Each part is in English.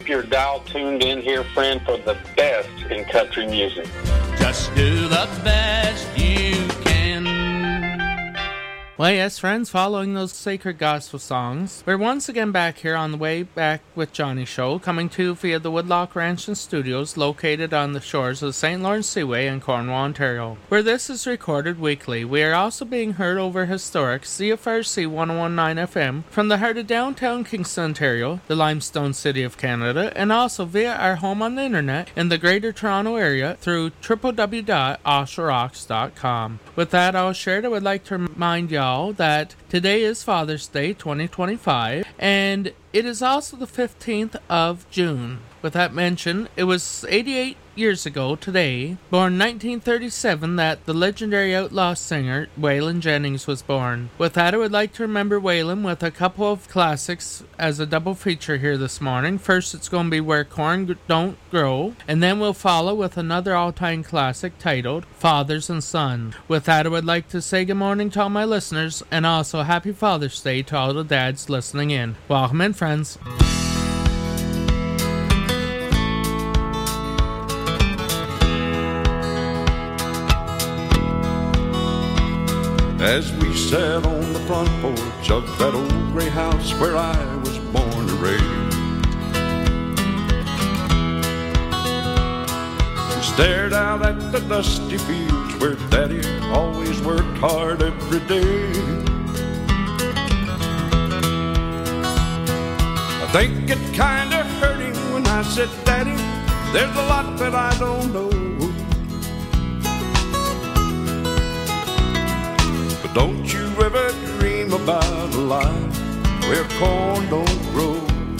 your dial tuned in here, friend, for the best in country music. Just do the best you can. Well, yes, friends, following those sacred gospel songs, we're once again back here on the Way Back with Johnny show, coming to you via the Woodloch Ranch and Studios, located on the shores of the St. Lawrence Seaway in Cornwall, Ontario, where this is recorded weekly. We are also being heard over historic CFRC 1019 FM from the heart of downtown Kingston, Ontario, the limestone city of Canada, and also via our home on the internet in the Greater Toronto Area through www.oshawarocks.com. With that all shared, I would like to remind y'all that today is Father's Day 2025, and it is also the 15th of June. With that mentioned, it was 88 years ago today, born 1937, that the legendary outlaw singer Waylon Jennings was born. With that, I would like to remember Waylon with a couple of classics as a double feature here this morning. First, it's going to be Where Corn Don't Grow, and then we'll follow with another all-time classic titled Fathers and Sons. With that, I would like to say good morning to all my listeners, and also happy Father's Day to all the dads listening in. Welcome in, friends. As we sat on the front porch of that old gray house where I was born and raised, we stared out at the dusty fields where Daddy always worked hard every day. I think it kinda hurt him when I said, Daddy, there's a lot that I don't know. Don't you ever dream about a life where corn don't grow.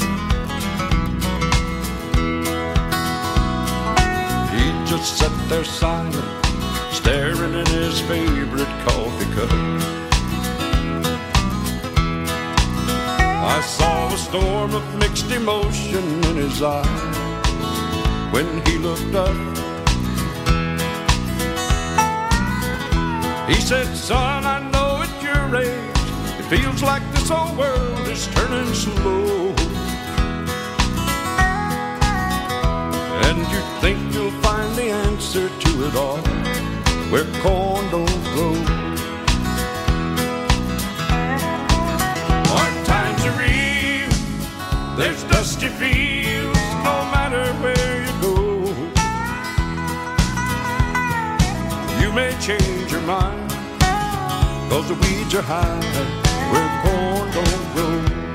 He just sat there silent, staring at his favorite coffee cup. I saw a storm of mixed emotion in his eyes when he looked up. He said, son, I know at your age, it feels like this whole world is turning slow. And you think you'll find the answer to it all where corn don't grow. Hard times are real, there's dusty fields, no matter where you go. You may change your mind, 'cause the weeds are high where corn don't grow.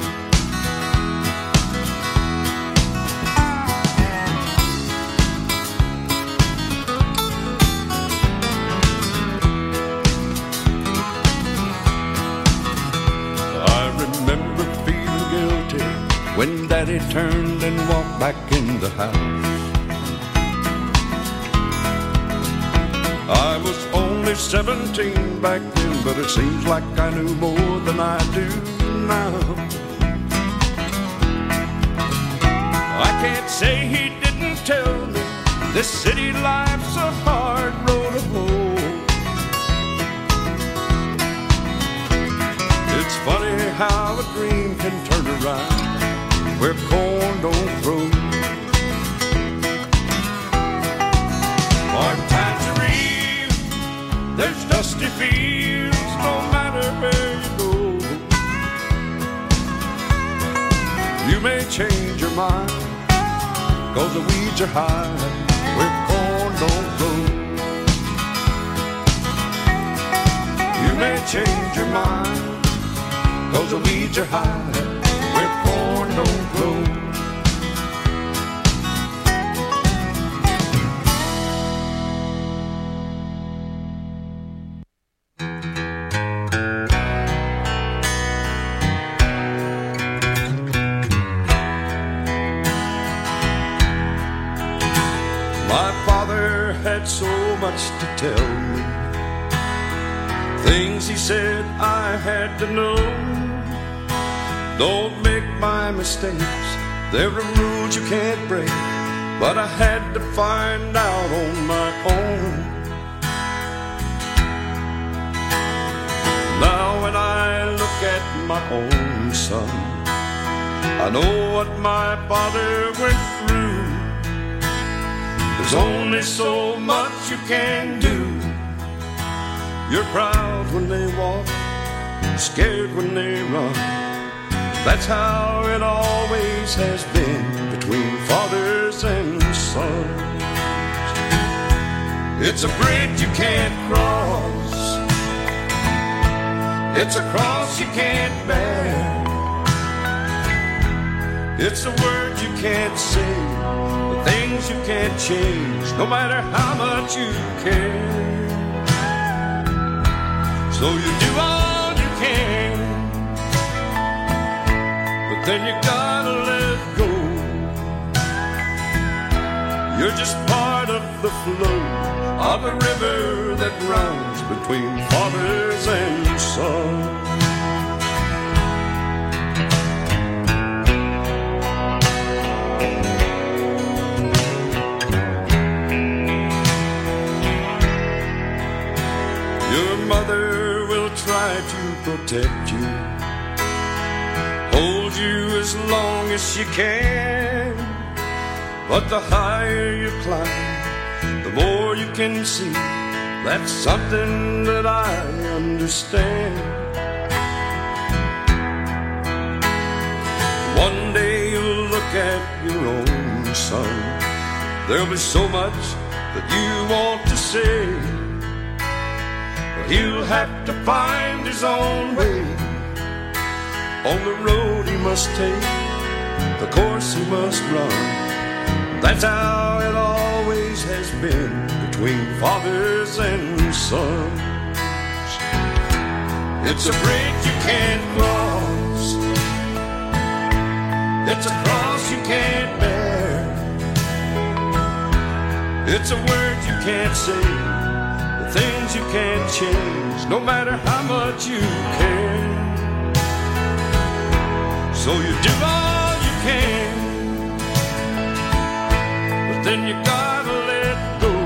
I remember feeling guilty when Daddy turned and walked back in the house. I was only 17 back then, but it seems like I knew more than I do now. I can't say he didn't tell me this city life's a hard road to hoe. It's funny how a dream can turn around where corn don't grow. Hard times are real, there's dusty fields, no matter where you go. You may change your mind, 'cause the weeds are high where corn don't grow. You may change your mind, 'cause the weeds are high where corn don't grow. So much to tell me, things he said I had to know. Don't make my mistakes, there are rules you can't break, but I had to find out on my own. Now when I look at my own son, I know what my father went through. There's only so much you can do. You're proud when they walk, scared when they run. That's how it always has been between fathers and sons. It's a bridge you can't cross. It's a cross you can't bear. It's a word you can't say, the things you can't change, no matter how much you care. So you do all you can, but then you gotta let go. You're just part of the flow of a river that runs between fathers and sons. Your mother will try to protect you, hold you as long as she can. But the higher you climb, the more you can see. That's something that I understand. One day you'll look at your own son. There'll be so much that you want to say, but he'll have to find his own way. On the road he must take, the course he must run. That's how it always has been between fathers and sons. It's a bridge you can't cross. It's a cross you can't bear. It's a word you can't say, the things you can't change, no matter how much you care. So you do all you can, then you gotta let go.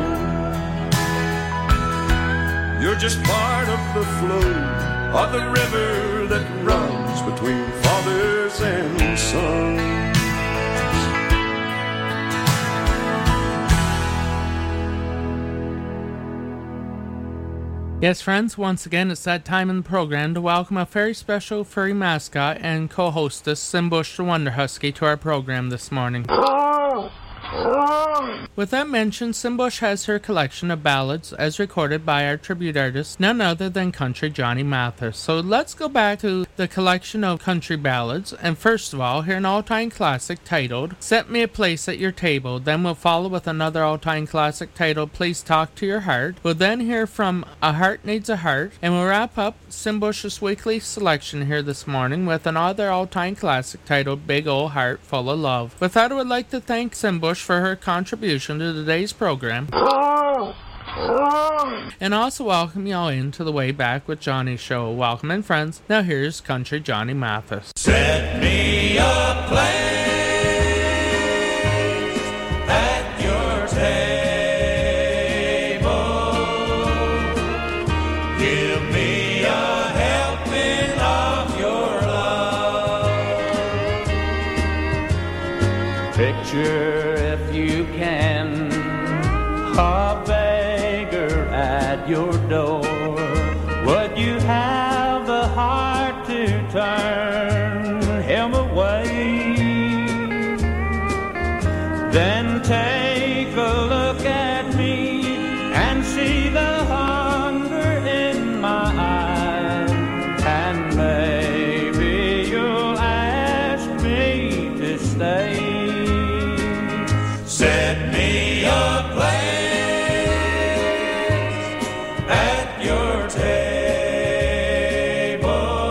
You're just part of the flow of the river that runs between fathers and sons. Yes, friends, once again, it's that time in the program to welcome a very special furry mascot and co-hostess, Simbush the Wonder Husky, to our program this morning. With that mentioned, Simbush has her collection of ballads as recorded by our tribute artist, none other than Country Johnny Mathis. So let's go back to the collection of country ballads, and first of all, hear an all-time classic titled Set Me a Place at Your Table. Then we'll follow with another all-time classic titled Please Talk to Your Heart. We'll then hear from A Heart Needs a Heart, and we'll wrap up Simbush's weekly selection here this morning with another all-time classic titled Big Ol' Heart Full of Love. With that, I would like to thank Simbush for her contribution to today's program, and also welcome y'all into the Way Back with Johnny show. Welcome in, friends. Now here's Country Johnny Mathis. Set me a place at your table. Give me a helping of your love. Picture, if you can, a beggar at your door. Would you have the heart to turn him away? Then take a look at me and see the hunger in my eyes, and maybe you'll ask me to stay. Set me a place at your table.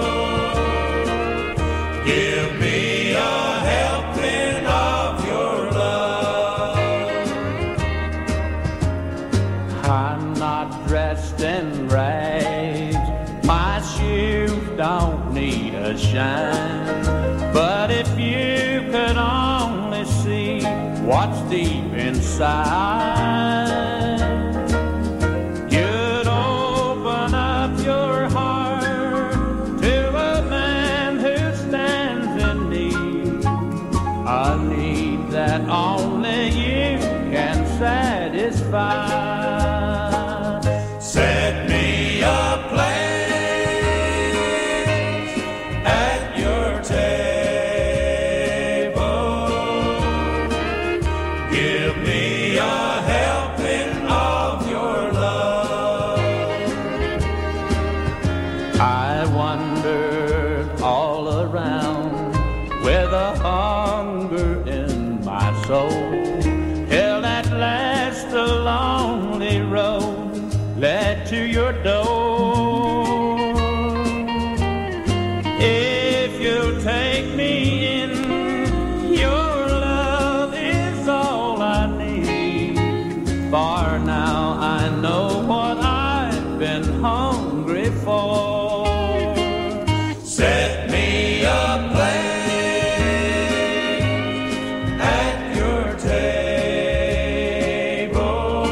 Give me a helping of your love. I'm not dressed in rags, my shoes don't need a shine, but if you could only see what's deep inside, you'd open up your heart to a man who stands in need satisfied. Set me a place at your table. Give me a helping of your love. I wandered all around with a hunger in my soul, till at last the lonely road led to your door. If you'll take me in, your love is all I need. For now I know what I've been hungry for. Set me a place at your table.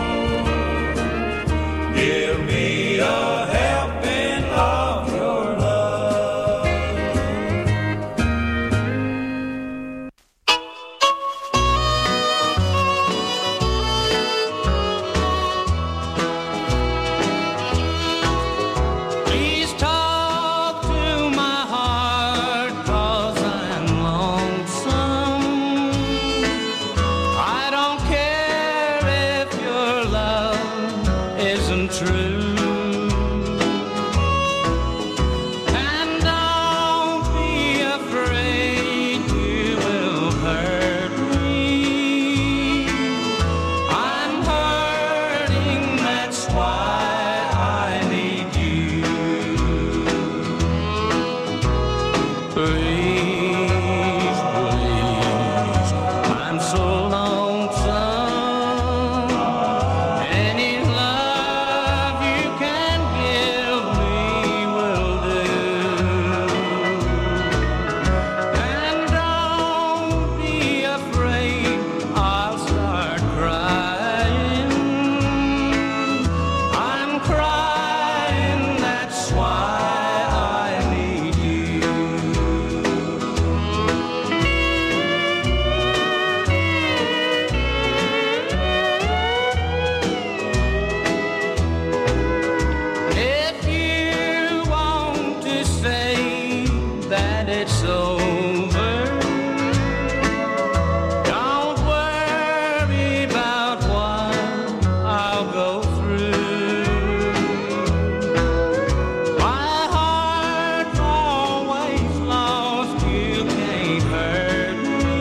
Give me a helping of your love. Please talk to my heart, 'cause I'm lonesome. I don't care if your love isn't true. And don't be afraid you will hurt me. I'm hurting, that's why I need you. Please, please, I'm so lonesome. Any love you can give me will do. And don't be afraid, I'll start crying. I'm crying, that's why I need you. If you want to say that it's over, don't worry about what I'll go through. My heart's always lost, you can't hurt me.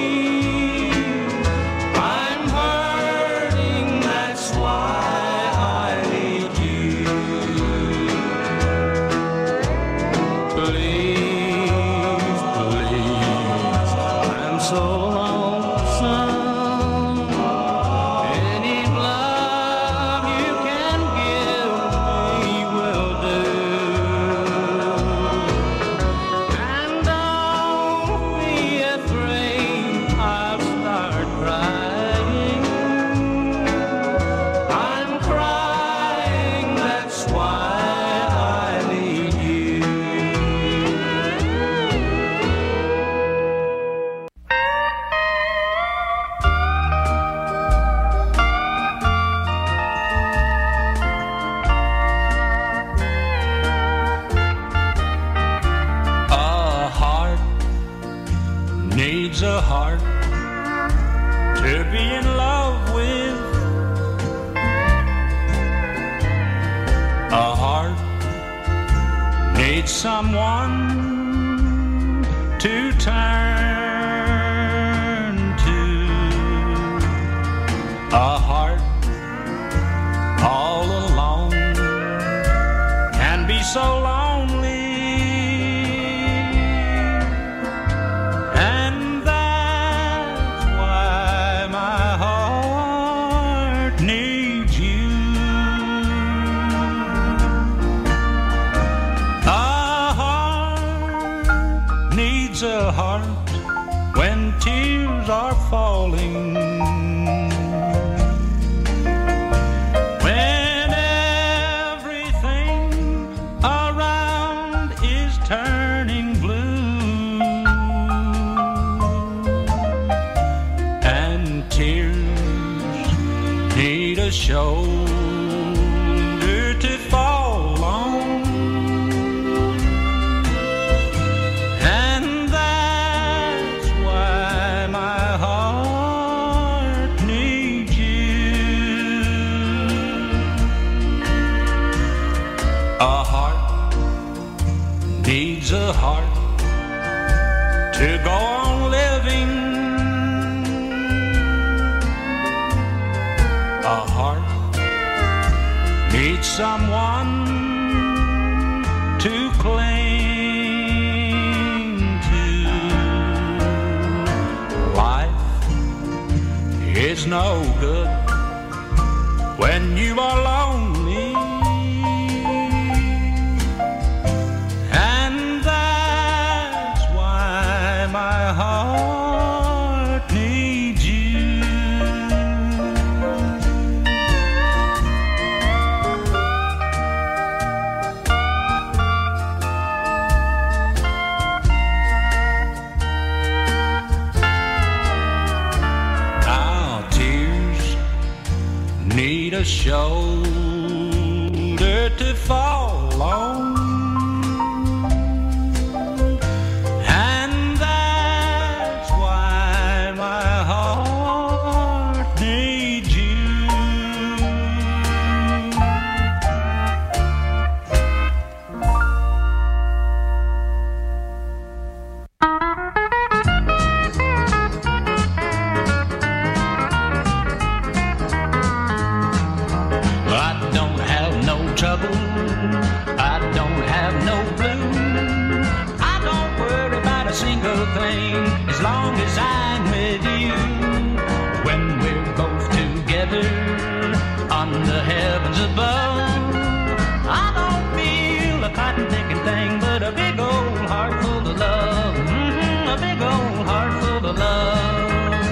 I'm hurting, that's why I need you. Please, please, I'm so lonesome. Any love you can give me will do. And don't be afraid, I'll start crying. I'm crying, that's why I need you. A heart needs a heart to be in love with. A heart needs someone to turn to. A heart all alone can be so lonely. And that's why my heart needs you. A heart needs a heart when tears are falling. When everything around is turning blue, and tears shoulder to fall on, and that's why my heart needs you. A heart needs a heart to go on living. A heart needs someone to cling to. Life is no good when you are lonely, and that's why my heart needs you. Need a shoulder to fall on, and that's why my heart needs you. Trouble, I don't have no blue. I don't worry about a single thing as long as I'm with you. When we're both together on the heavens above, I don't feel a cotton picking thing but a big old heart full of love. A big old heart full of love.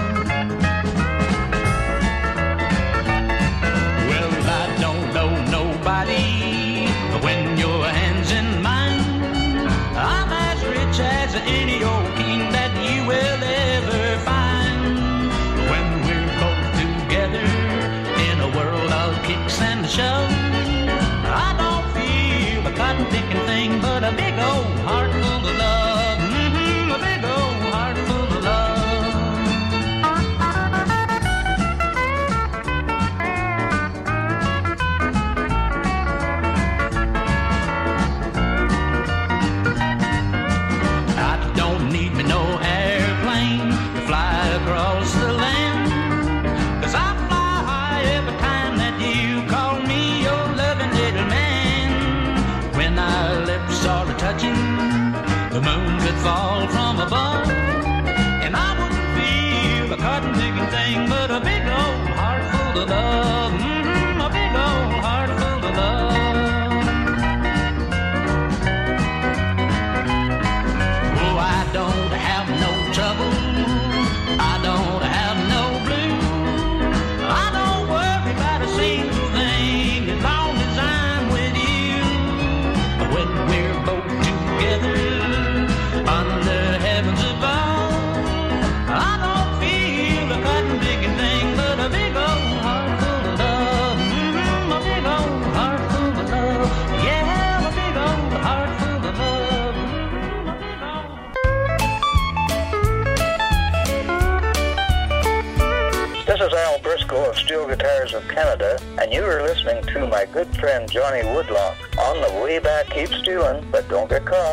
Well, I don't know nobody when your hand's in mine. I'm as rich as any old king that you will ever find. When we're both together in a world of kicks and shoves, I don't feel a cotton picking thing but a big old heart full of love. A big old heart full of love. Across the land, 'cause I fly high every time that you call me your loving little man. When our lips are touching, the moon could fall from above, and I wouldn't feel a cotton picking thing but a big old heart full of love. A big old heart full of love. Oh, I don't have no trouble, I don't have no blue. I don't worry about a single thing as long as I'm with you. When we're both together under heavens above, I don't feel a cotton picking thing but a big old heart full of love. A big old heart full of love. Yeah, a big old heart full of love. This is Al Briscoe of Steel Guitars of Canada, and you are listening to my good friend Johnny Woodlock on the Way Back. Keep stealing, but don't get caught.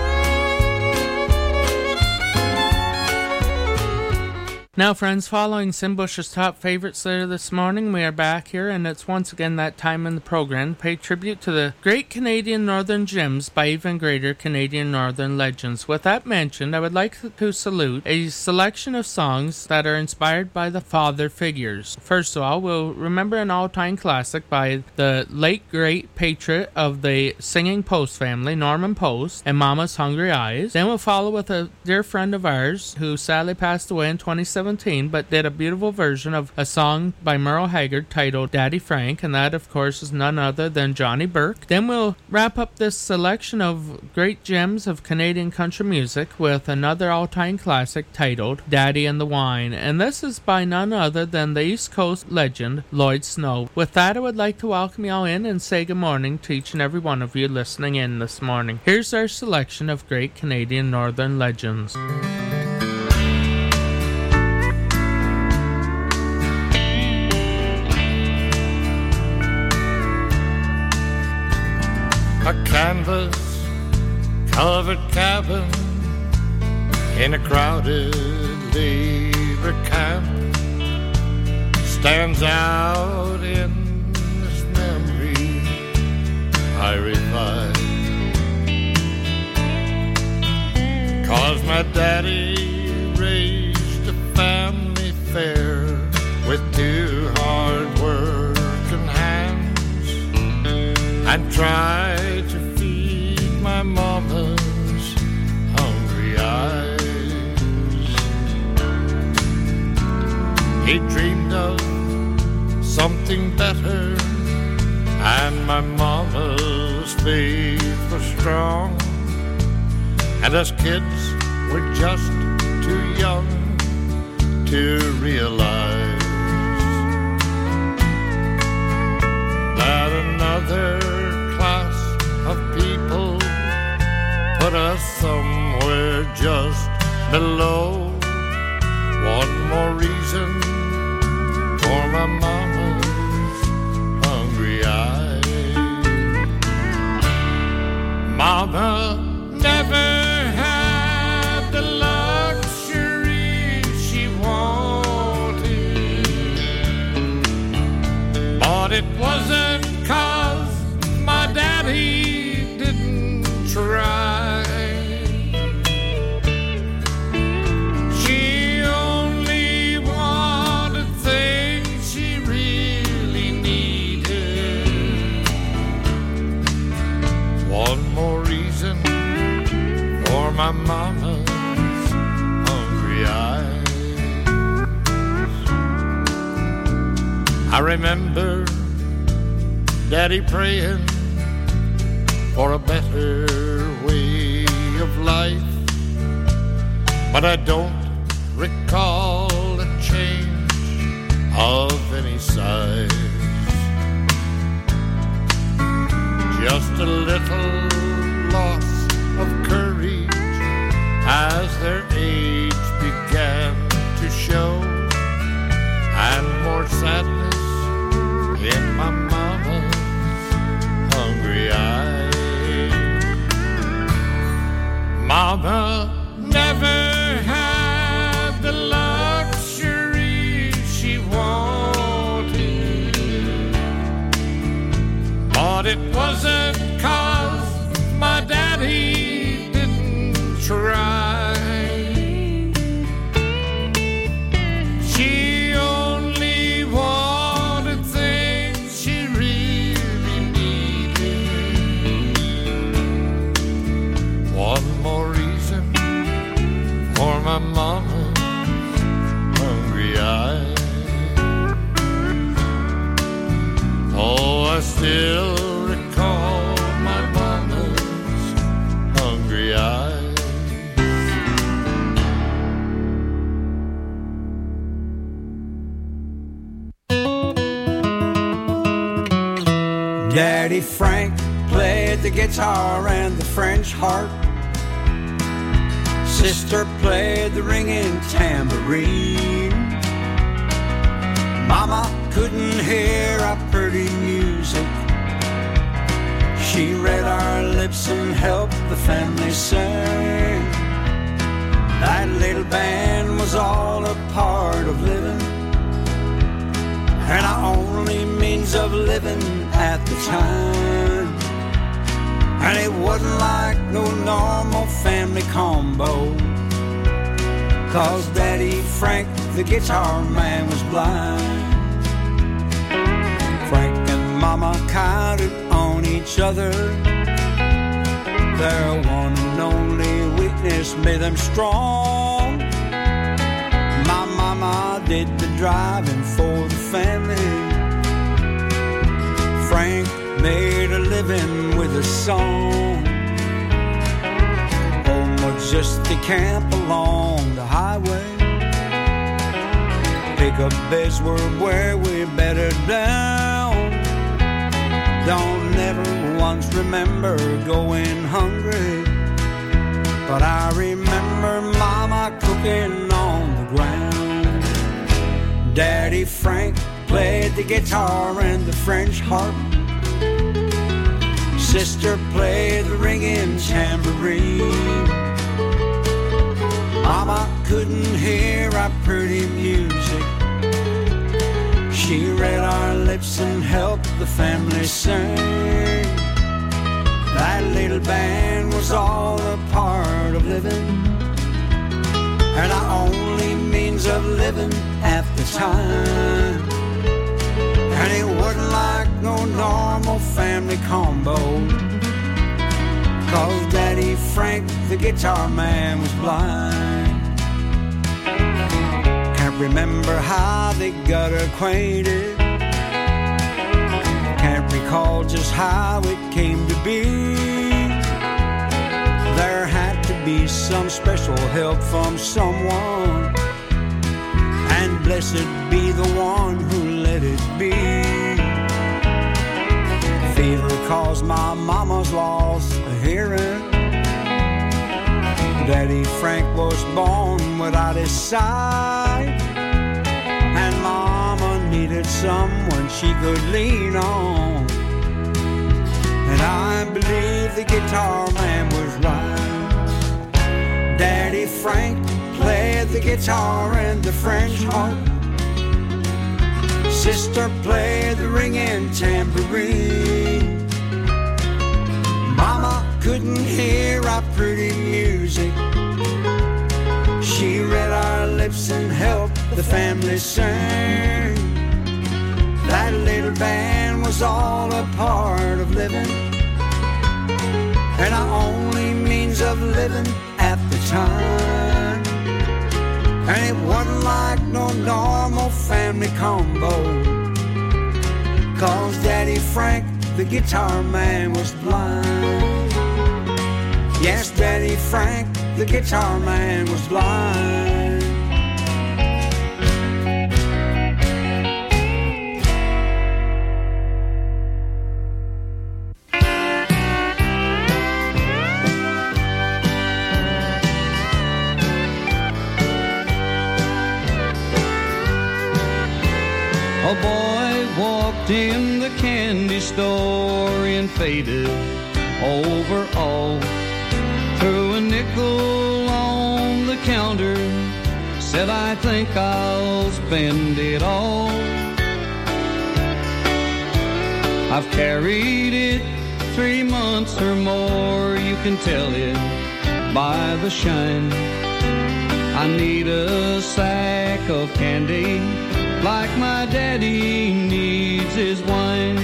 Now, friends, following Simbush's top favorites there this morning, we are back here, and it's once again that time in the program to pay tribute to the Great Canadian Northern Gems by even greater Canadian Northern legends. With that mentioned, I would like to salute a selection of songs that are inspired by the father figures. First of all, we'll remember an all-time classic by the late great patriot of the singing Post family, Norman Post, and Mama's Hungry Eyes. Then we'll follow with a dear friend of ours who sadly passed away in 2017. 2017, but did a beautiful version of a song by Merle Haggard titled Daddy Frank, and that, of course, is none other than Johnny Burke. Then we'll wrap up this selection of great gems of Canadian country music with another all-time classic titled Daddy and the Wine, and this is by none other than the East Coast legend Lloyd Snow. With that, I would like to welcome y'all in and say good morning to each and every one of you listening in this morning. Here's our selection of great Canadian Northern legends. A canvas-covered cabin in a crowded labor camp stands out in this memory I revive. 'Cause my daddy raised a family fair with 2 hard-working hands and tried to feed my mama's hungry eyes. He dreamed of something better, and my mama's faith was strong, and us kids were just too young to realize that another class of people put us somewhere just below. One more reason for my mama's hungry eyes. Mama never had the luxury she wanted, but it wasn't 'cause my daddy didn't try. She only wanted things she really needed. One more reason for my mama's hungry eyes. I remember Daddy praying for a better way of life, but I don't recall a change of any size. Just a little loss of courage as their age began to show, and more sadness in my mama's hungry eyes. Mama never had the luxury she wanted, but it wasn't 'cause my daddy didn't try. She only wanted things she really needed. One more reason for my mama's hungry eyes. Oh, I still recall my mama's hungry eyes. Daddy Frank played the guitar and the French harp. Sister played the ringing tambourine. Mama couldn't hear our pretty music. She read our lips and helped the family sing. That little band was all a part of living, and our only means of living at the time. And it wasn't like no normal family combo, 'cause Daddy Frank, the guitar man, was blind. Frank and Mama counted on each other. Their one and only weakness made them strong. My mama did the driving for the family. Frank made a living with a song. Home was just the camp along the highway. Pickup beds were where we bedded down. Don't never once remember going hungry, but I remember Mama cooking on the ground. Daddy Frank played the guitar and the French harp. Sister played the ringing tambourine. Mama couldn't hear our pretty music. She read our lips and helped the family sing. That little band was all a part of living, and our only means of living at the time. And it wasn't like no normal family combo, 'cause Daddy Frank, the guitar man, was blind. Can't remember how they got acquainted. Can't recall just how it came to be. There had to be some special help from someone, and blessed be the one who let it be. Fever caused my mama's lost a hearing. Daddy Frank was born without his sight, and Mama needed someone she could lean on. And I believe the guitar man was right. Daddy Frank played the guitar and the French harp. Sister played the ringing tambourine. Mama couldn't hear our pretty music. She read our lips and helped the family sing. That little band was all a part of living, and our only means of living at the time. And it wasn't like no normal family combo, 'cause Daddy Frank, the guitar man, was blind. Yes, Daddy Frank, the guitar man, was blind. A boy walked in the candy store in faded overalls, threw a nickel on the counter, said, "I think I'll spend it all." I've carried it 3 months or more, you can tell it by the shine. I need a sack of candy like my daddy needs his wine.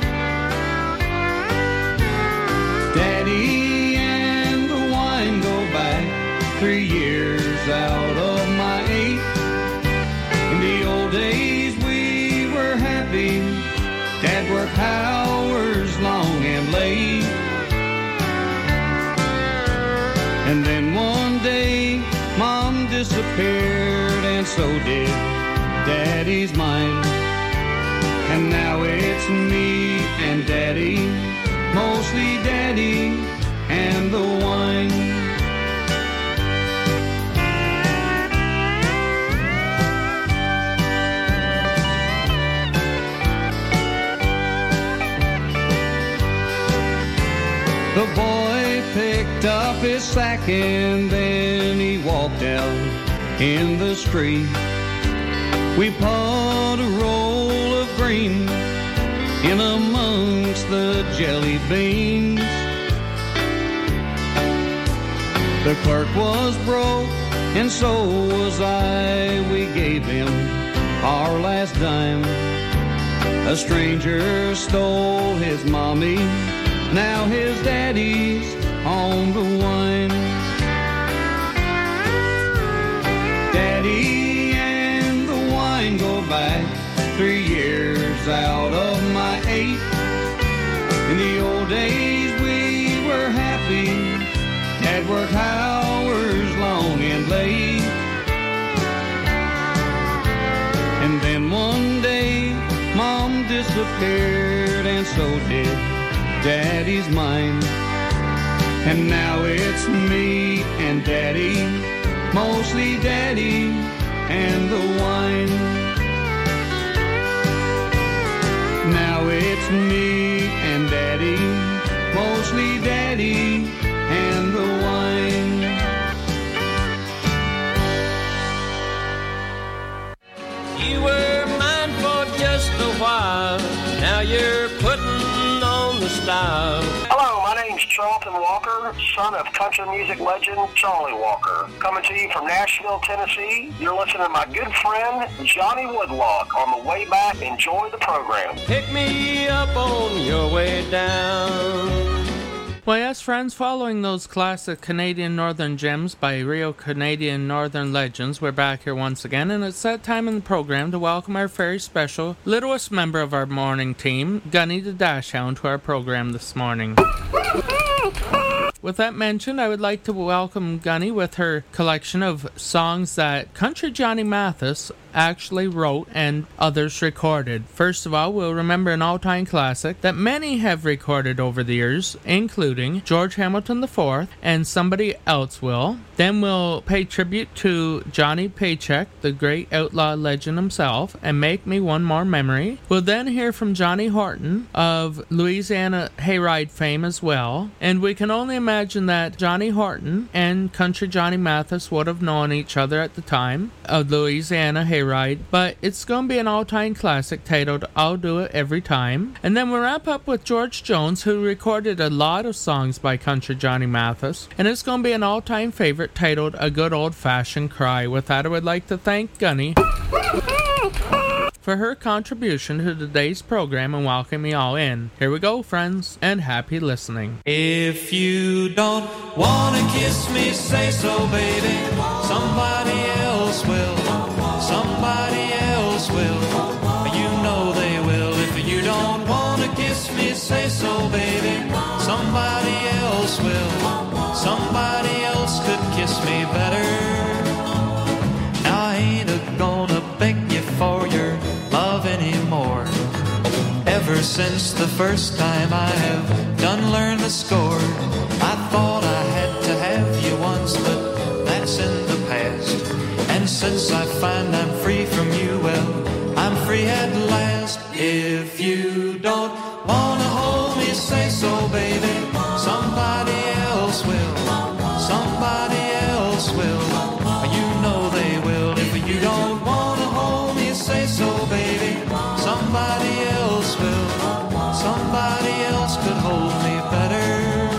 Daddy and the wine go back 3 years out of my 8. In the old days we were happy. Dad worked hours long and late. And then one day Mom disappeared, and so did Daddy's mind. And now it's me and Daddy, mostly Daddy and the wine. The boy picked up his sack and then he walked out in the street. We put a roll of green in amongst the jelly beans. The clerk was broke and so was I. We gave him our last dime. A stranger stole his mommy, now his daddy's on the wine. Daddy and the back 3 years out of my 8. In the old days we were happy, had work hours long and late. And then one day Mom disappeared, and so did Daddy's mind. And now it's me and Daddy, mostly Daddy and the wine. Now it's me and Daddy, mostly Daddy and the wine. You were mine for just a while, now you're putting on the style. Hello, my name's Charlton Walker, son of country music legend Charlie Walker. Coming to you from Nashville, Tennessee. You're listening to my good friend Johnny Woodlock on the way back. Enjoy the program. Pick me up on your way down. Well, yes, friends, following those classic Canadian Northern gems by real Canadian Northern legends, we're back here once again, and it's that time in the program to welcome our very special, littlest member of our morning team, Gunny the Dashhound, to our program this morning. With that mentioned, I would like to welcome Gunny with her collection of songs that Country Johnny Mathis actually wrote and others recorded. First of all, we'll remember an all-time classic that many have recorded over the years, including George Hamilton IV and Somebody Else Will. Then we'll pay tribute to Johnny Paycheck, the great outlaw legend himself, and Make Me One More Memory. We'll then hear from Johnny Horton of Louisiana Hayride fame as well, and we can only imagine that Johnny Horton and Country Johnny Mathis would have known each other at the time of Louisiana Hayride, but it's going to be an all-time classic titled I'll Do It Every Time. And then we'll wrap up with George Jones, who recorded a lot of songs by Country Johnny Mathis, and it's going to be an all-time favorite titled A Good Old-Fashioned Cry. With that, I would like to thank Gunny for her contribution to today's program and welcome you all in. Here we go, friends, and happy listening. If you don't wanna kiss me, say so, baby. Somebody else will. Somebody else will. You know they will. If you don't wanna kiss me, say so, baby. Somebody else will. Somebody else could kiss me better. Now I ain't gonna beg you for your love anymore. Ever since the first time I have done learned the score, I thought I had to have you once, but that's in the past. And since I find I'm free from you, well, I'm free at last. If you don't wanna hold me, say so, baby. Somebody else will. Somebody else will. You know they will. If you don't wanna hold me, say so, baby. Somebody else will. Somebody else could hold me better.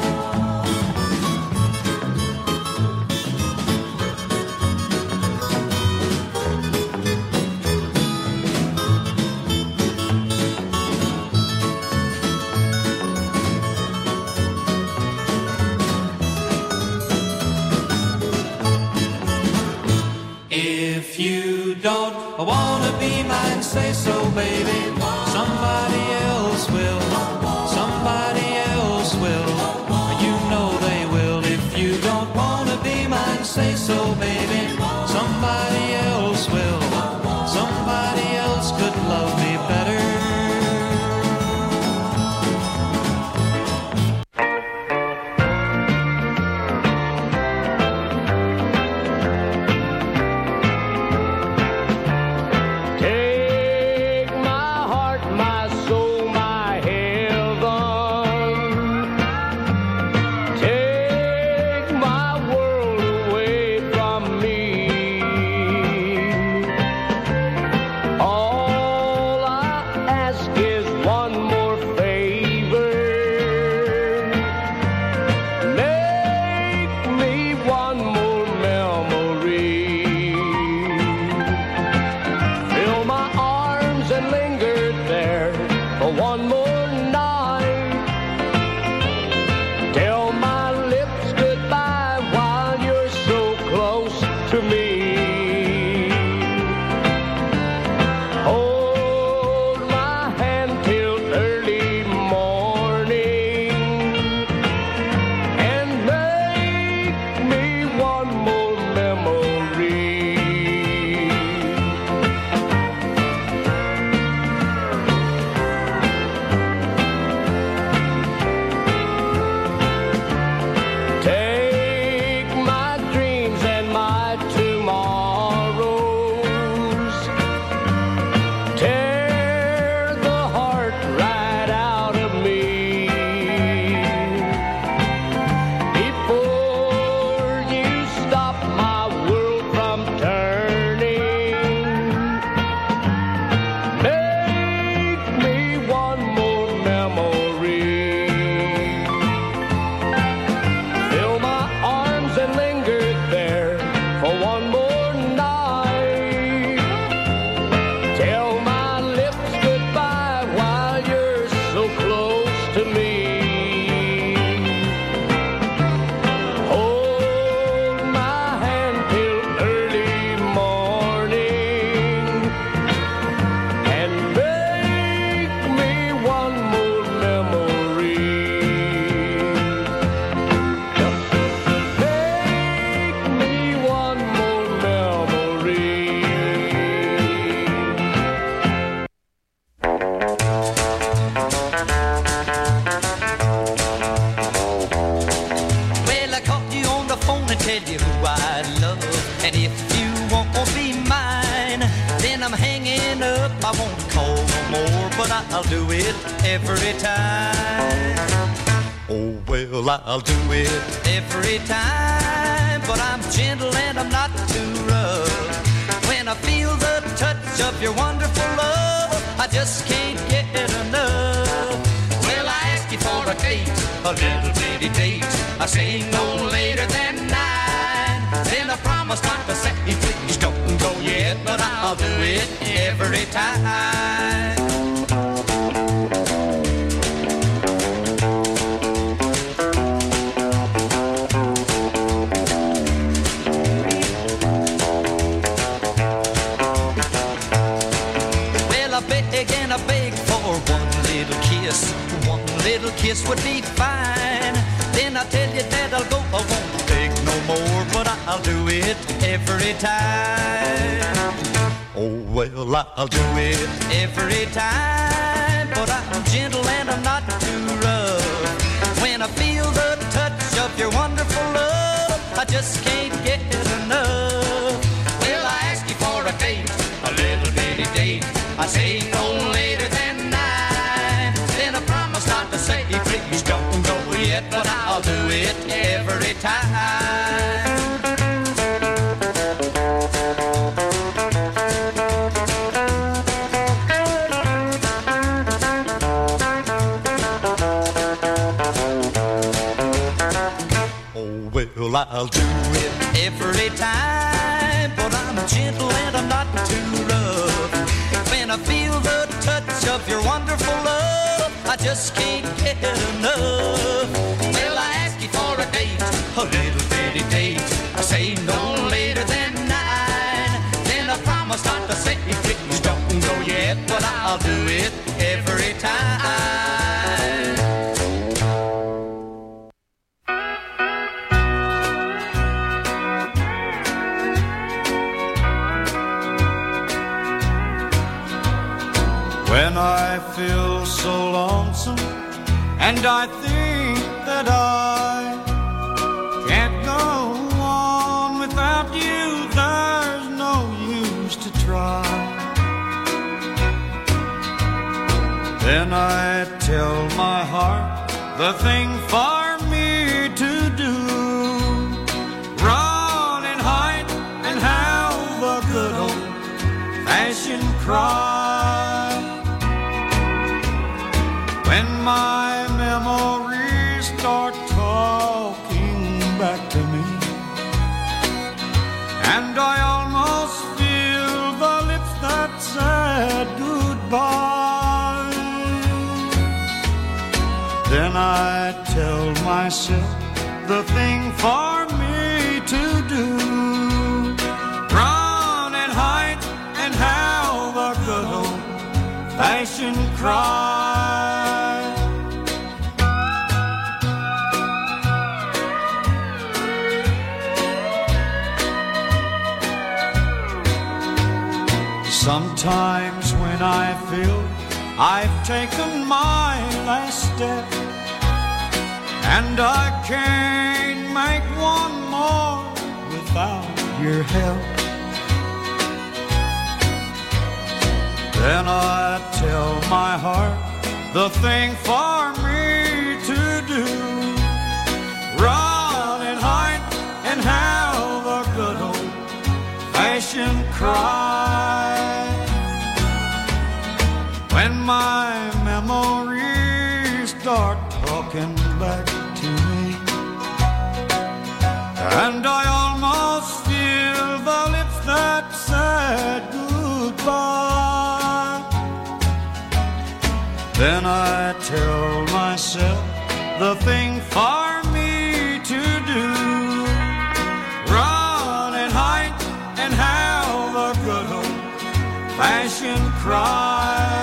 If you don't wanna be mine, say so, baby. Somebody else will. Somebody else will. You know they will. If you don't wanna be mine, say so, baby. Somebody else will. Somebody else could love me better. All I won't call no more, but I'll do it every time. Oh, well, I'll do it every time, but I'm gentle and I'm not too rough. When I feel the touch of your wonderful love, I just can't get enough. Well, I ask you for a date, a little bitty date. I say no later than 9. Then I promise not to say, please don't go yet, but I'll do it every time. Well, I beg and I beg for one little kiss. One little kiss would be fine. Then I tell you that I'll go, I won't beg no more, but I'll do it every time. Oh, well, I'll do it every time, but I'm gentle and I'm not too rough. When I feel the touch of your wonderful love, I just can't get enough. Well, I ask you for a date, a little bitty date. I say no later than 9. Then I promise not to say, please don't go yet, but I'll do it every time. Oh, well, I'll do it every time, but I'm gentle and I'm not too rough. When I feel the touch of your wonderful love, I just can't get enough. Well, I ask you for a date, a little bitty date. I say no later than 9. Then I promise not to say, please don't go yet, but I'll do it every time. When I feel so lonesome and I think that I can't go on without you, there's no use to try. Then I tell my heart the thing for me to do. Run and hide and have a good old-fashioned cry. When my memories start talking back to me, and I almost feel the lips that said goodbye, then I tell myself the thing for me to do. Run and hide and have a good old-fashioned cry. Sometimes when I feel I've taken my last step and I can't make one more without your help, then I tell my heart the thing for me to do. Run and hide and have a good old-fashioned cry. When my memories start talking back to me, and I almost feel the lips that said goodbye, then I tell myself the thing for me to do. Run and hide and have a good old-fashioned cry.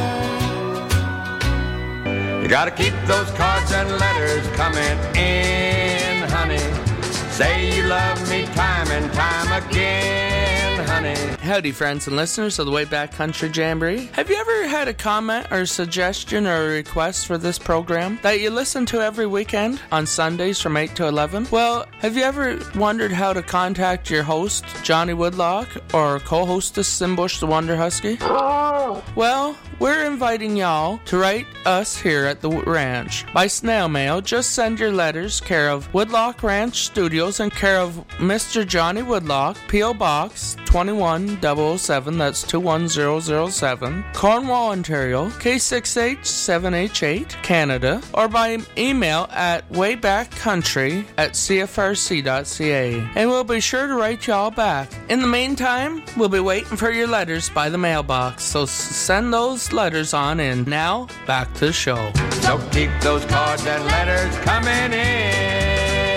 You gotta keep those cards and letters coming in, honey. Say you love me time and time again, honey. Howdy, friends and listeners of the Way Back Country Jamboree. Have you ever had a comment or suggestion or a request for this program that you listen to every weekend on Sundays from 8 to 11? Well, have you ever wondered how to contact your host, Johnny Woodlock, or co-hostess Simbush the Wonder Husky? Well, we're inviting y'all to write us here at the ranch. By snail mail, just send your letters care of Woodlock Ranch Studios and care of Mr. Johnny Woodlock, P.O. Box 21007, that's 21007, Cornwall, Ontario, K6H7H8, Canada, or by email at waybackcountry@cfrc.ca, and we'll be sure to write y'all back. In the meantime, we'll be waiting for your letters by the mailbox, so send those letters on in. Now, back to the show. So keep those cards and letters coming in.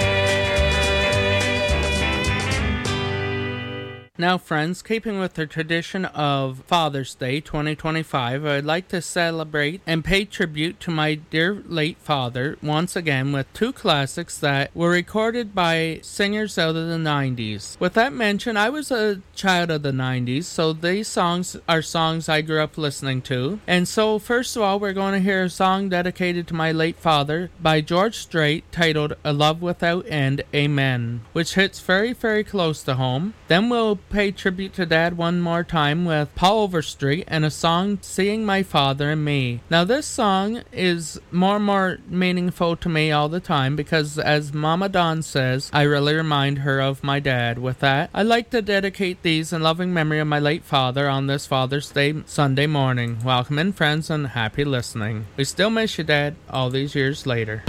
Now, friends, keeping with the tradition of Father's Day 2025, I'd like to celebrate and pay tribute to my dear late father once again with two classics that were recorded by singers out of the 90s. With that mentioned, I was a child of the 90s, so these songs are songs I grew up listening to. And so, first of all, we're going to hear a song dedicated to my late father by George Strait titled A Love Without End, Amen, which hits very, very close to home. Then we'll pay tribute to Dad one more time with Paul Overstreet and a song Seeing My Father and Me. Now this song is more and more meaningful to me all the time because, as Mama Dawn says, I really remind her of my dad. With that, I'd like to dedicate these in loving memory of my late father on this Father's Day Sunday morning. Welcome in, friends, and happy listening. We still miss you, Dad, all these years later.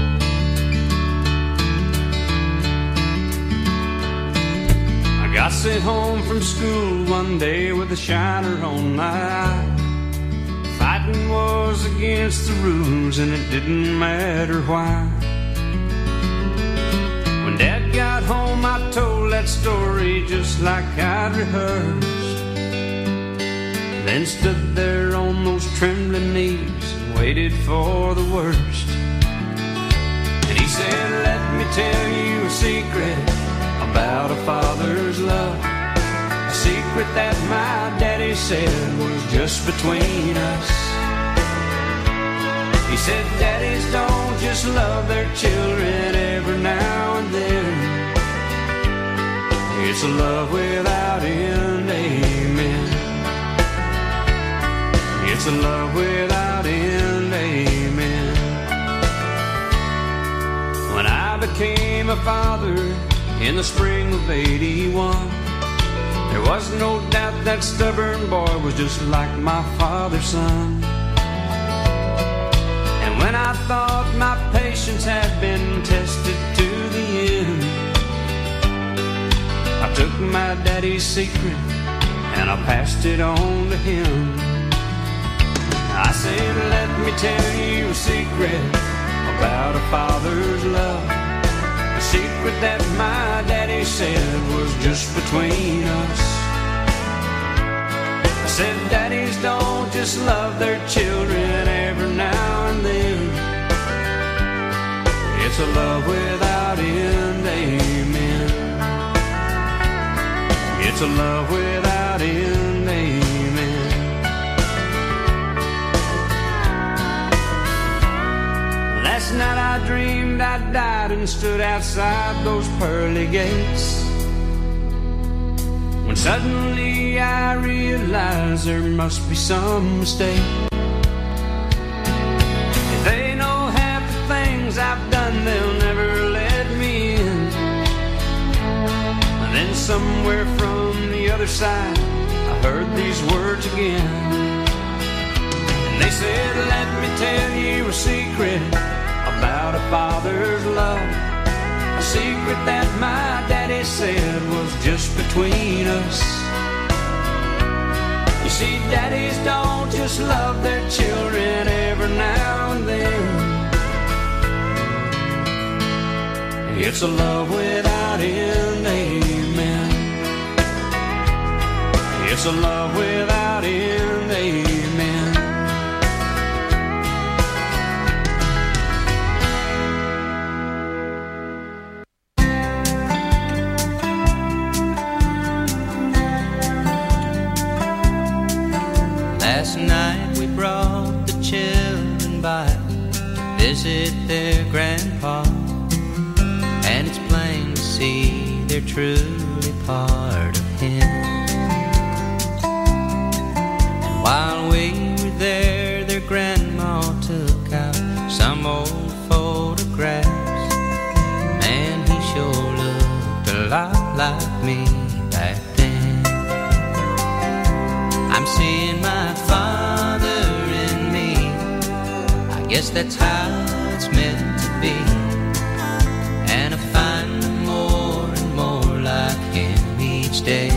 I sent home from school one day with a shiner on my eye. Fighting was against the rules and it didn't matter why. When Dad got home I told that story just like I'd rehearsed. Then stood there on those trembling knees and waited for the worst. And he said, let me tell you a secret about a father's love, a secret that my daddy said was just between us. He said daddies don't just love their children every now and then. It's a love without end, amen. It's a love without end, amen. When I became a father in the spring of 81, there was no doubt that stubborn boy was just like my father's son. And when I thought my patience had been tested to the end, I took my daddy's secret and I passed it on to him. I said, let me tell you a secret about a father's love, a secret that my daddy said was just between us. I said daddies don't just love their children every now and then. It's a love without end, amen. It's a love without end, amen. Last night I dreamed I died and stood outside those pearly gates, when suddenly I realized there must be some mistake. If they know half the things I've done, they'll never let me in. And then somewhere from the other side I heard these words again. And they said, let me tell you a secret about a father's love, a secret that my daddy said was just between us. You see, daddies don't just love their children every now and then. It's a love without end, amen. It's a love without end, amen. Last night we brought the children by to visit their grandpa, and it's plain to see they're truly part of him. And while we were there, their grandma took out some old photographs. Man, he sure looked a lot like me back then. I'm seeing my father in me. I guess that's how it's meant to be. And I find more and more like him each day.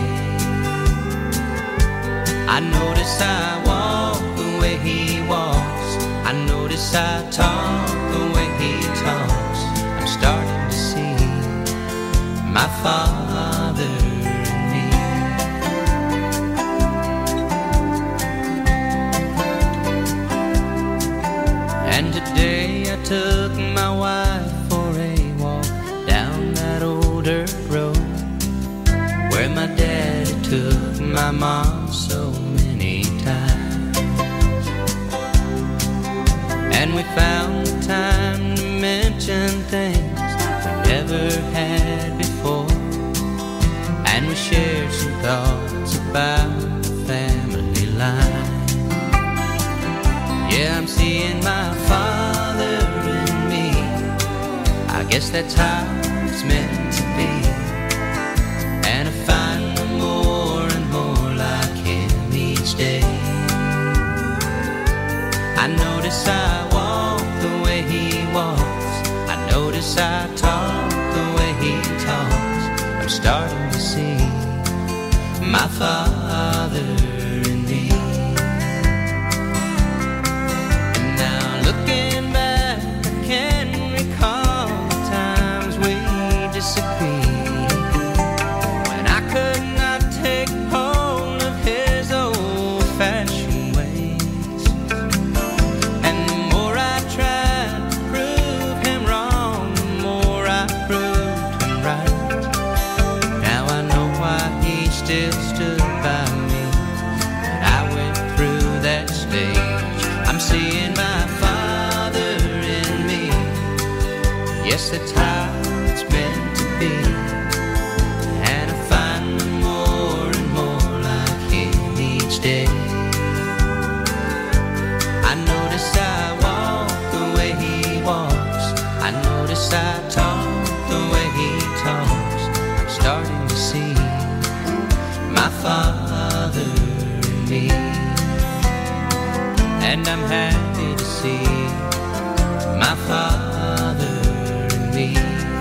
I notice I walk the way he walks. I notice I talk the way he talks. I'm starting to see my father in me. And today I took my wife for a walk down that old dirt road where my daddy took my mom so many times. And we found the time to mention things we never had before. And we shared some thoughts about the family line. Yeah, I'm seeing my father in me. I guess that's how it's meant to be. And I find more and more like him each day. I notice I walk the way he walks. I notice I talk the way he talks. I'm starting to see my father in me. And now looking back, I can recall the times we disagreed, when I could not take hold of his old-fashioned ways. And the more I tried to prove him wrong, the more I proved him right. Now I know why he still stood by me when I went through that stage. I'm seeing my father in me. Yes, that's how it's meant to be. And I find more and more like him each day. I notice I walk the way he walks. I notice I talk the way he talks. I'm starting to see my father in me. And I'm happy to see my father in me.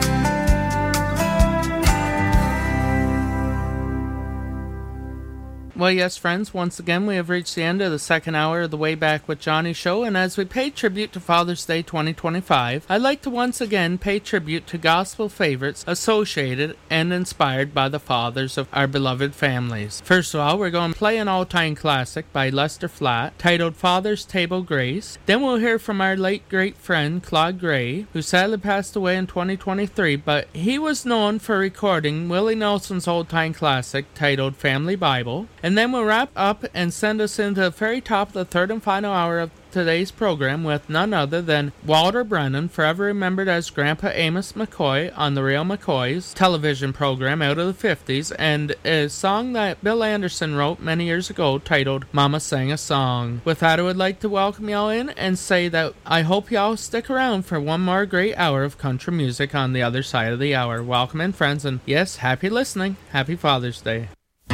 Well, yes, friends, once again, we have reached the end of the second hour of the Way Back with Johnny show, and as we pay tribute to Father's Day 2025, I'd like to once again pay tribute to gospel favorites associated and inspired by the fathers of our beloved families. First of all, we're going to play an all-time classic by Lester Flatt, titled Father's Table Grace. Then we'll hear from our late great friend, Claude Gray, who sadly passed away in 2023, but he was known for recording Willie Nelson's old-time classic, titled Family Bible. And then we'll wrap up and send us into the very top of the third and final hour of today's program with none other than Walter Brennan, forever remembered as Grandpa Amos McCoy on the Real McCoys television program out of the 50s, and a song that Bill Anderson wrote many years ago titled Mama Sang a Song. With that, I would like to welcome y'all in and say that I hope y'all stick around for one more great hour of country music on the other side of the hour. Welcome in, friends, and yes, happy listening. Happy Father's Day.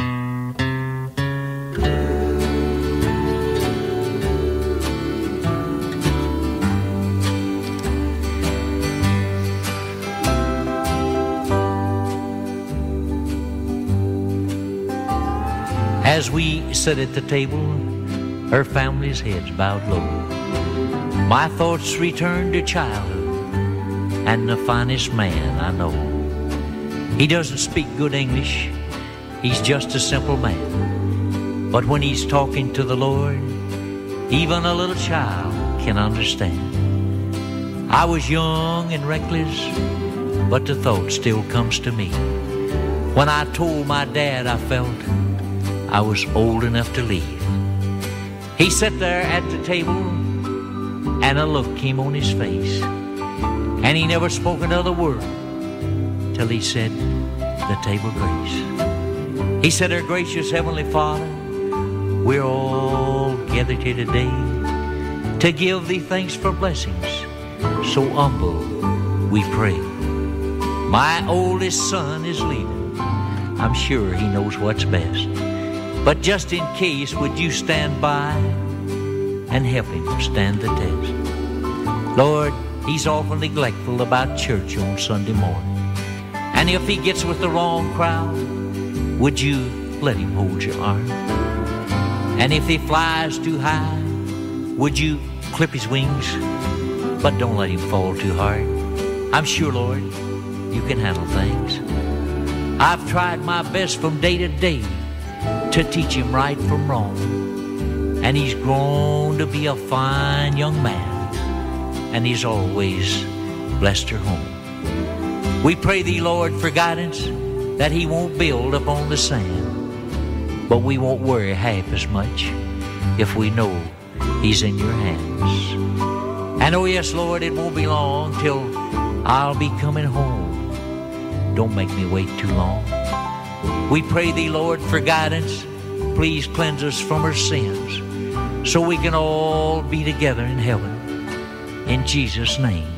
As we sit at the table, her family's heads bowed low. My thoughts return to childhood and the finest man I know. He doesn't speak good English, he's just a simple man. But when he's talking to the Lord, even a little child can understand. I was young and reckless, but the thought still comes to me. When I told my dad I felt I was old enough to leave. He sat there at the table, and a look came on his face, and he never spoke another word till he said the table grace. He said, Our gracious Heavenly Father, we're all gathered here today to give thee thanks for blessings so humble we pray. My oldest son is leaving. I'm sure he knows what's best. But just in case, would you stand by and help him stand the test? Lord, he's awful neglectful about church on Sunday morning. And if he gets with the wrong crowd, would you let him hold your arm? And if he flies too high, would you clip his wings? But don't let him fall too hard. I'm sure, Lord, you can handle things. I've tried my best from day to day to teach him right from wrong, and he's grown to be a fine young man, and he's always blessed her home. We pray thee, Lord, for guidance, that he won't build upon the sand, but we won't worry half as much if we know he's in your hands. And oh yes, Lord, it won't be long till I'll be coming home. Don't make me wait too long. We pray thee, Lord, for guidance. Please cleanse us from our sins so we can all be together in heaven. In Jesus' name,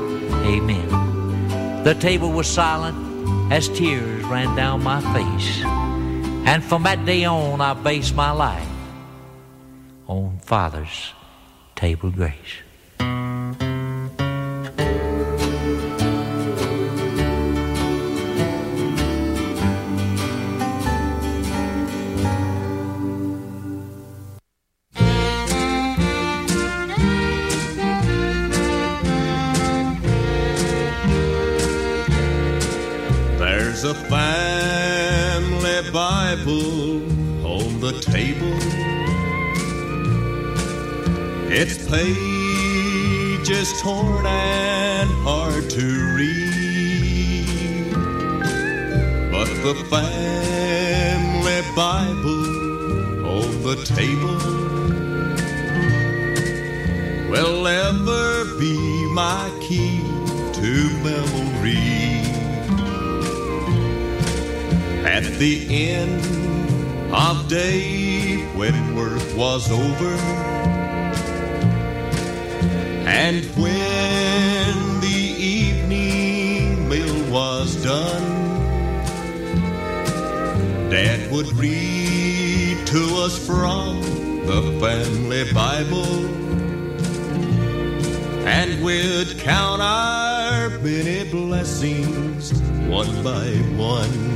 amen. The table was silent as tears ran down my face. And from that day on, I based my life on Father's table grace. There's a family Bible on the table. Its pages torn and hard to read, but the family Bible on the table will ever be my key to memory. At the end of day when work was over, and when the evening meal was done, Dad would read to us from the family Bible, and we'd count our many blessings one by one.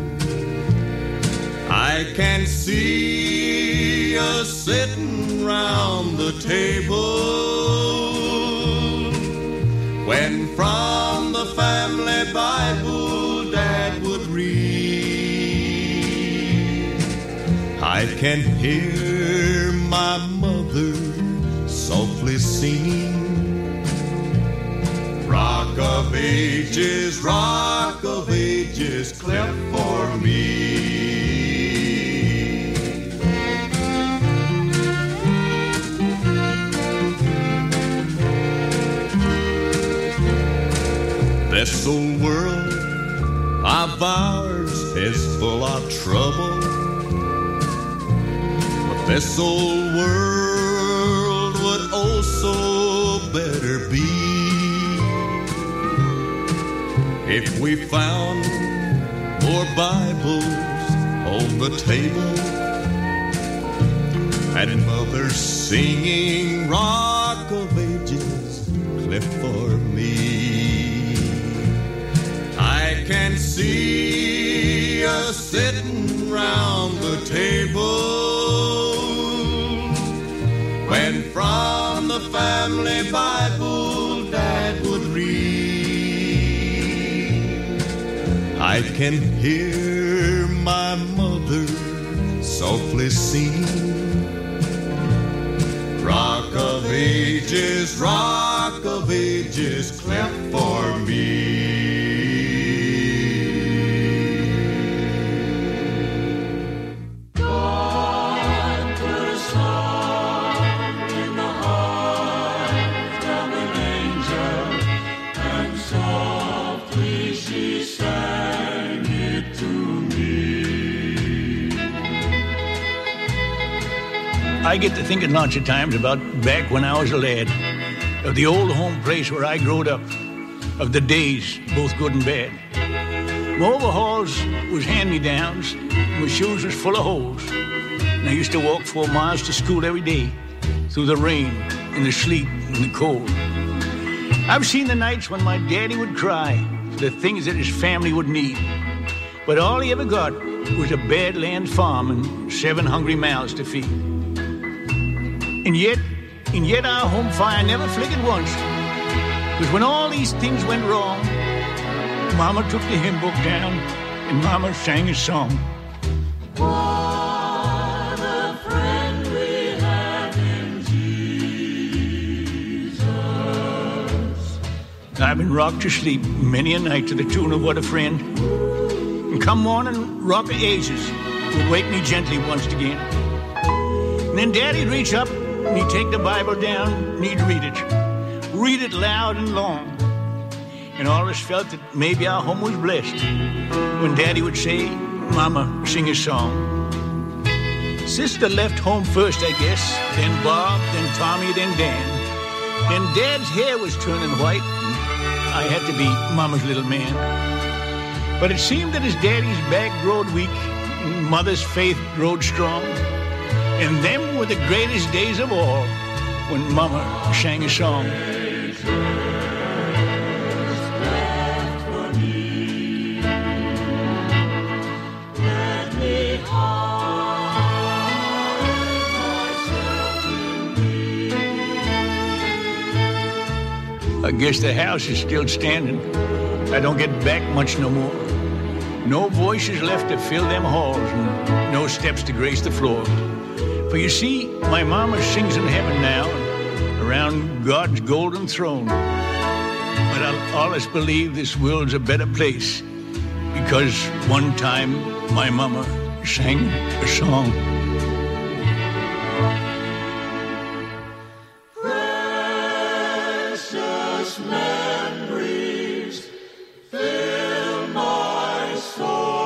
I can see us sitting round the table when from the family Bible Dad would read. I can hear my mother softly singing, Rock of Ages, cleft for me. This old world of ours is full of trouble, but this old world would also better be if we found more Bibles on the table and mothers singing Rock of Ages, cleft for me. I can see us sitting round the table when from the family Bible Dad would read. I can hear my mother softly singing, Rock of Ages, cleft for me. God put a song I get to thinking lots of times about back when I was a lad, of the old home place where I growed up, of the days, both good and bad. My overalls was hand-me-downs, my shoes was full of holes, and I used to walk 4 miles to school every day, through the rain and the sleet and the cold. I've seen the nights when my daddy would cry for the things that his family would need, but all he ever got was a badland farm and 7 hungry mouths to feed. And yet our home fire never flickered once. Because when all these things went wrong, Mama took the hymn book down and Mama sang a song. What a friend we have in Jesus. I've been rocked to sleep many a night to the tune of What a Friend. And come morning, Rock of Ages would wake me gently once again. And then Daddy'd reach up and he'd take the Bible down and he'd read it loud and long. And all of us felt that maybe our home was blessed when Daddy would say, Mama, sing a song. Sister left home first, I guess, then Bob, then Tommy, then Dan. Then Dad's hair was turning white and I had to be Mama's little man. But it seemed that as Daddy's back growed weak and Mother's faith growed strong, and them were the greatest days of all when Mama sang a song. I guess the house is still standing. I don't get back much no more. No voices left to fill them halls and no steps to grace the floor. For you see, my mama sings in heaven now, around God's golden throne. But I'll always believe this world's a better place, because one time my mama sang a song. Precious memories fill my soul.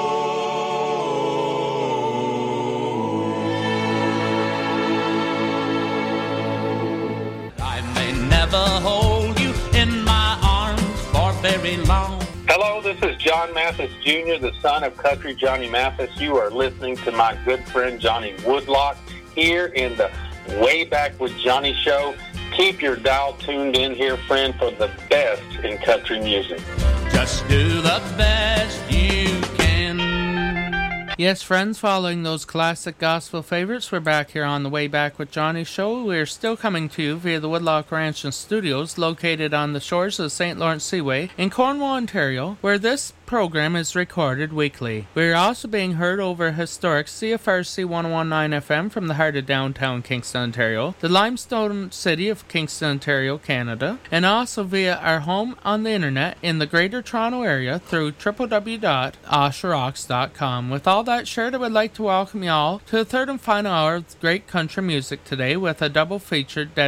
Never hold you in my arms for very long. Hello, this is John Mathis Jr., the son of Country Johnny Mathis. You are listening to my good friend Johnny Woodlock here in the Way Back with Johnny show. Keep your dial tuned in here, friend, for the best in country music. Just do the best you can. Yes, friends, following those classic gospel favorites, we're back here on the Way Back with Johnny show. We're still coming to you via the Woodlock Ranch and Studios, located on the shores of the St. Lawrence Seaway in Cornwall, Ontario, where this program is recorded weekly. We're also being heard over historic CFRC 1019 FM from the heart of downtown Kingston, Ontario, the limestone city of Kingston, Ontario, Canada, and also via our home on the internet in the Greater Toronto Area through www.osharocks.com. With all that shared, I would like to welcome you all to the third and final hour of great country music today with a double feature